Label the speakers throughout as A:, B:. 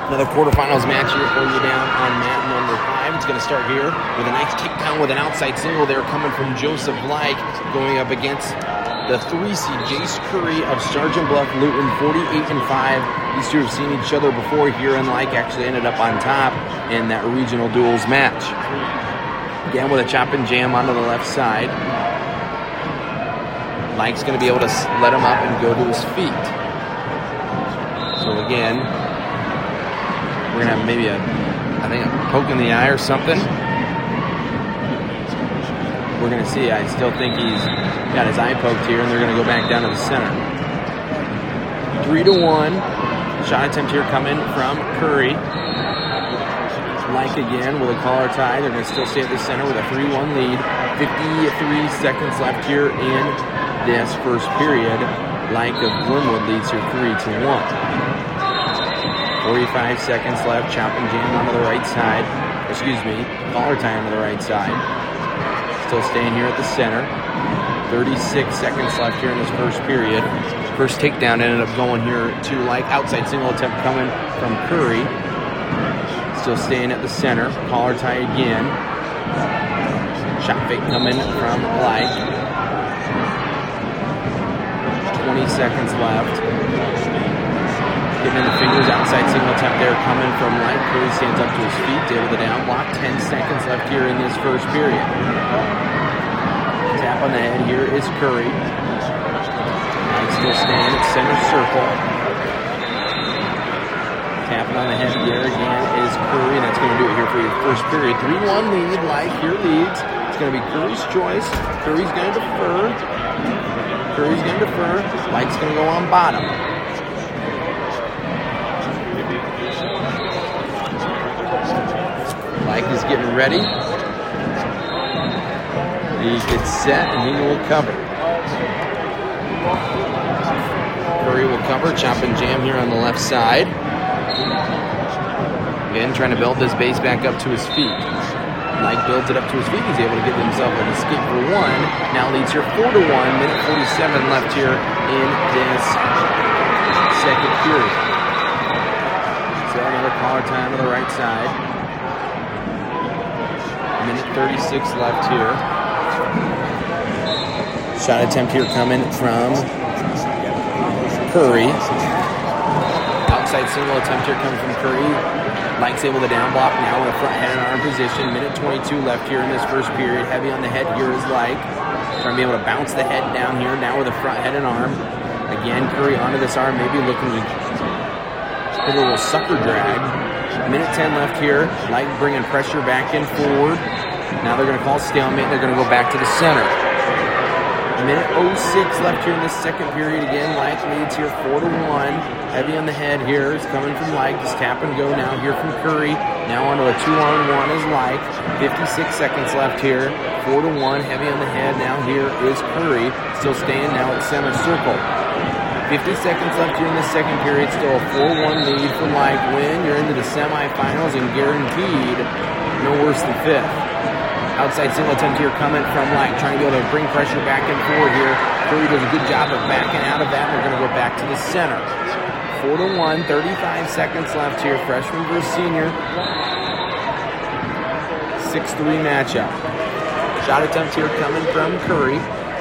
A: Another quarterfinals match here for you down on mat number 5. It's going to start here with a nice takedown with an outside single there coming from Joseph Like, going up against the 3-seed Jace Curry of Sergeant Bluff Luton, 48-5. These two have seen each other before here, and Like actually ended up on top in that regional duels match. Again with a chop and jam onto the left side. Like's going to be able to let him up and go to his feet. So again, we're going to have maybe a poke in the eye or something. We're going to see. I still think he's got his eye poked here, and they're going to go back down to the center. 3-1. Shot attempt here coming from Curry. Like again with a collar tie. They're going to still stay at the center with a 3-1 lead. 53 seconds left here in this first period. Like of Glenwood leads here 3-1. 45 seconds left. Chop and jam onto the right side. Collar tie onto the right side. Still staying here at the center. 36 seconds left here in this first period. First takedown ended up going here to Like. Outside single attempt coming from Curry. Still staying at the center. Collar tie again. Shot fake coming from Like. 20 seconds left. Getting in the fingers. Outside single attempt there coming from Like. Curry stands up to his feet. Able to down block. 10 seconds left here in this first period. Tap on the head here is Curry. Like still staying at center circle. Tapping on the head here again is Curry, and that's going to do it here for your first period. 3-1 lead. Like here leads. It's going to be Curry's choice. Curry's going to defer. Like's going to go on bottom. Like is getting ready. He gets set and he will cover. Curry will cover. Chop and jam here on the left side. Again, trying to build this base back up to his feet. Like builds it up to his feet. He's able to get himself an escape for 1. Now leads here 4-1. Minute 47 left here in this second period. So another collar tie on the right side. Minute 36 left here. Shot attempt here coming from Curry. Outside single attempt here coming from Curry. Like's able to down block now in the front head and arm position. Minute 22 left here in this first period. Heavy on the head here is Like. Trying to be able to bounce the head down here now with a front head and arm. Again, Curry onto this arm, maybe looking to hit a little sucker drag. Minute 10 left here. Like bringing pressure back and forward. Now they're going to call stalemate. They're going to go back to the center. Minute 06 left here in this second period. Again, Like leads here 4-1. Heavy on the head here is coming from Like. Just tap and go now here from Curry. Now onto a 2-on-1 is Like. 56 seconds left here. 4-1. Heavy on the head. Now here is Curry. Still staying now at center circle. 50 seconds left here in the second period. Still a 4-1 lead for Like. Win. You're into the semifinals and guaranteed no worse than 5th. Outside single attempt here coming from Like, trying to be able to bring pressure back and forward here. Curry does a good job of backing out of that. We're going to go back to the center. 4-1, 35 seconds left here. Freshman versus senior. 6-3 matchup. Shot attempt here coming from Curry.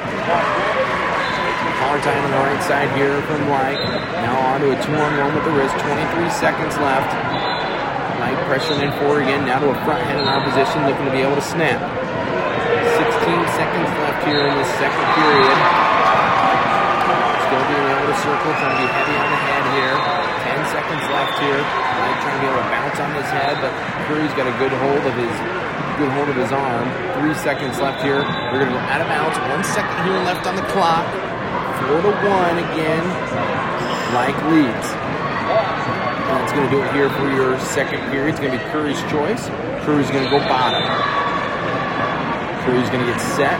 A: Collar tie on the right side here from Like. Now on to a 2-on-1 with the wrist. 23 seconds left. Like pressuring in forward again, now to a front head in our position, looking to be able to snap. 16 seconds left here in this second period. Still being able to circle, trying to be heavy on the head here. 10 seconds left here. Like trying to be able to bounce on his head, but Curry's got a good hold of his arm. 3 seconds left here. We're going to go out of bounds. 1 second here left on the clock. 4-1 again. Like leads. It's going to do it here for your second period. It's going to be Curry's choice. Curry's going to go bottom. Curry's going to get set.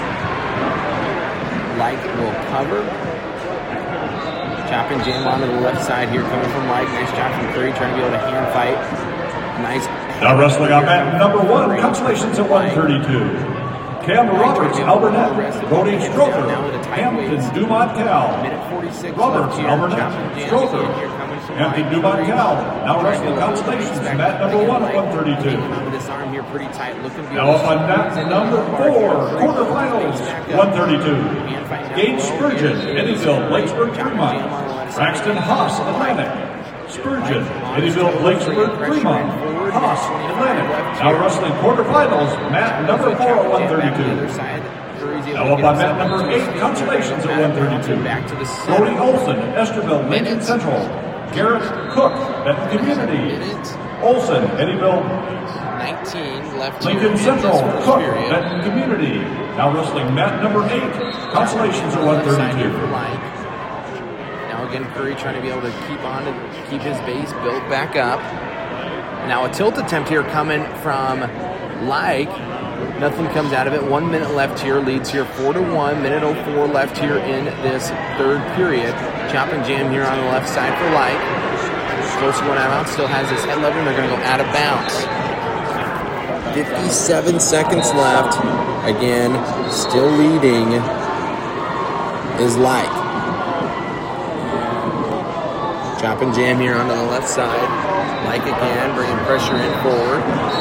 A: Like will cover. Chop and jam onto the left side here coming from Like. Nice job from Curry trying to be able to hand fight. Nice.
B: Now wrestling on mat number 1. Consolations at 132. Cam Roberts, Alburnett, Cody Stroker, Hampton Dumont Cal,
A: Minute 46
B: Roberts,
A: left here.
B: Alburnett, Stroker, Hampton New Cal. Now wrestling constellations, mat number 1 at 132.
A: This arm here pretty tight. Looking
B: now up on mat number 4, quarterfinals, 132. Gage Spurgeon, Eddyville, Lakesburg, Fremont. Braxton Haas, Atlantic. Spurgeon, Eddyville, Lakesburg, Fremont. Haas, Atlantic. Now wrestling quarterfinals, mat number 4 at 132. Now up on mat number 8, consolations at 132. Brody Olson, Esterville, Lincoln Central. Garrett Cook, Benton Community. Olson, Eddyville,
A: 19 left
B: Lincoln Central, Cook, Benton Community. Now wrestling mat number 8, consolations at 132.
A: Now again, Curry trying to be able to keep his base built back up. Now a tilt attempt here coming from Like. Nothing comes out of it. 1 minute left here. Leads here 4-1. Minute 04 left here in this third period. Chop and jam here on the left side for Like. Close one out. Still has his head lever, and they're going to go out of bounds. 57 seconds left. Again, still leading is Like. Chop and jam here onto the left side. Like again, bringing pressure in forward.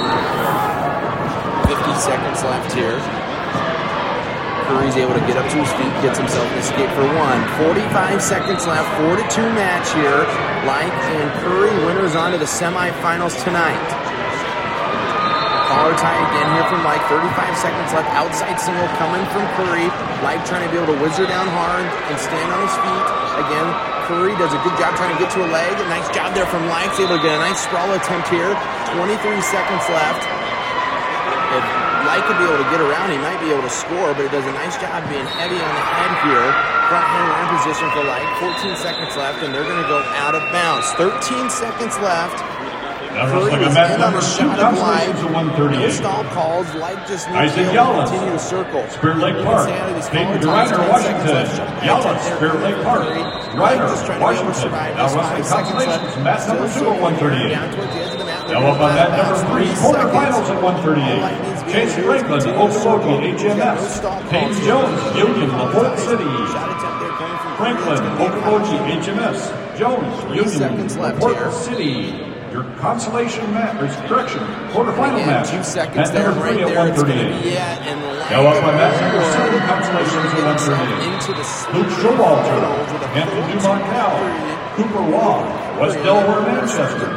A: 50 seconds left here. Curry's able to get up to his feet, gets himself an escape for 1. 45 seconds left, 4-2 match here. Like and Curry, winners on to the semifinals tonight. Collar tie again here from Like. 35 seconds left. Outside single coming from Curry. Like trying to be able to whizzer down hard and stand on his feet. Again, Curry does a good job trying to get to a leg. A nice job there from Like. Able to get a nice sprawl attempt here. 23 seconds left. If Like could be able to get around, he might be able to score, but he does a nice job being heavy on the head here. Front hand arm position for Like. 14 seconds left, and they're going to go out of bounds. 13 seconds left. Curry was in on the shot of Like. No stall calls. Like just needs to be able to continue to circle.
B: Spirit Lake Park. Peyton Ryder, Washington. Yellis, Spirit Lake Park. Ryder, Washington. Now wrestling consolations, mat number 2 at 138. Now up on mat number 3, quarterfinals at 138. Chase Franklin, Okoboji, HMS. James Jones, Union, LaPorte City. Franklin, Okoboji, HMS. Jones, Union, LaPorte City. Your consolation match, or correction, quarterfinal match.
A: 2 seconds
B: mat number 3 at 138. Now up on mat number 7, consolations at 138. Luke Showalter, Hampton New Cal. Cooper Waugh, West Delaware, Manchester.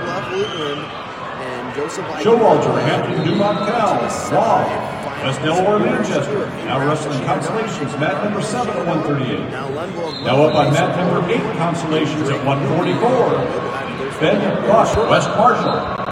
B: Showalter, Hampton New Cal. Waugh, West Delaware, Manchester. Now wrestling consolations, mat number 7 at 138. Now up on mat number 8, consolations at 144. Ben Buck, West Marshall.